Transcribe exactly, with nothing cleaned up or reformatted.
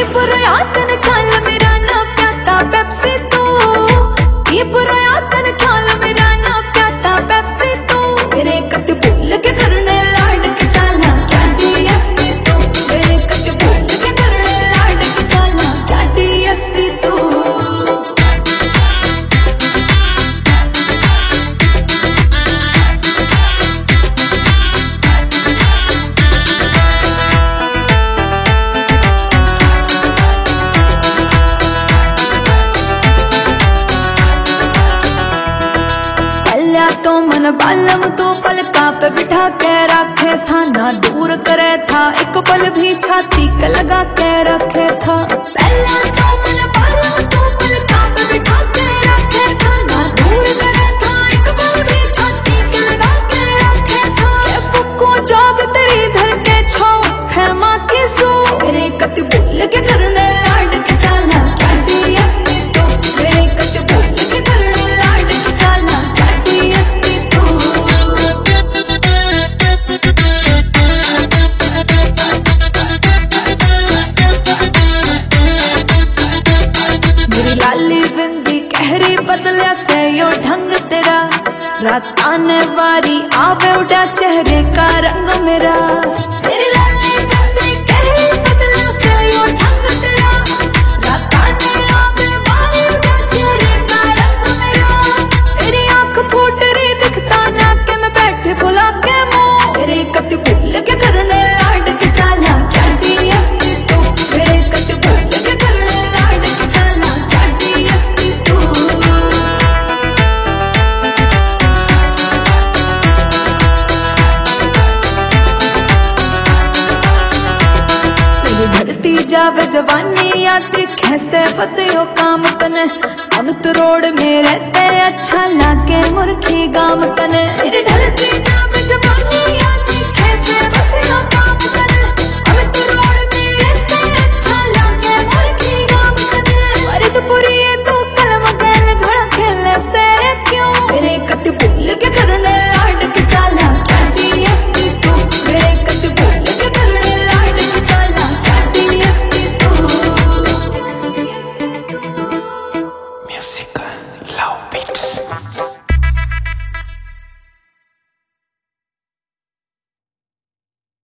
की बुराया तन ख्याल मेरा ना प्याता पेप्सी तू, की बुराया तन ख्याल मेरा ना प्याता पेप्सी तू। मेरे कद भूल के करने लाड के साला क्या डीएसपी तू, मेरे कद भूल के करने लाड के साला क्या डीएसपी तू। तो मन बालम तो पलका पे बिठा के रखे था, ना दूर करे था एक पल भी छाती के लगा के रखे था। पहला तो मन बालम तो पलका पे बिठा के रखे था, ना दूर करे था एक पल भी छाती के लगा के रखे था। ये फुक्को जॉब तेरी धर के छो है माँ की सो, मेरे कत भूल के करने लाड के साला क्या डीएसपी तू, मेरे कत भूल के करने लाड के साला क्या डीएसपी तू। मेरी लाली बिंदी कहरी बदलिया से यो ढंग तेरा, रात आने वारी आवे उड़ा चेहरे का रंग मेरा। मेरी लाली बिंदी कहरी बदलिया से यो ढंग तेरा, रात आने आवे वारी उड़ा चेहरे का रंग मेरा। तेरी आंख फूट रही दिखता ना के मैं बैठे फुला के मुंह, मेरे कद भूल के करने लाड के साला क्या डीएसपी तू, मेरे कद भूल के करने लाड के साला क्या डीएसपी तू। ढलती जावे जवानी आती कैसे फंसे हो काम तने, हम तो रोड में रहते अच्छा लागे मुर्खी गाम तने। मेरी ढलती जावे जवानी आती कैसे फंसे हो काम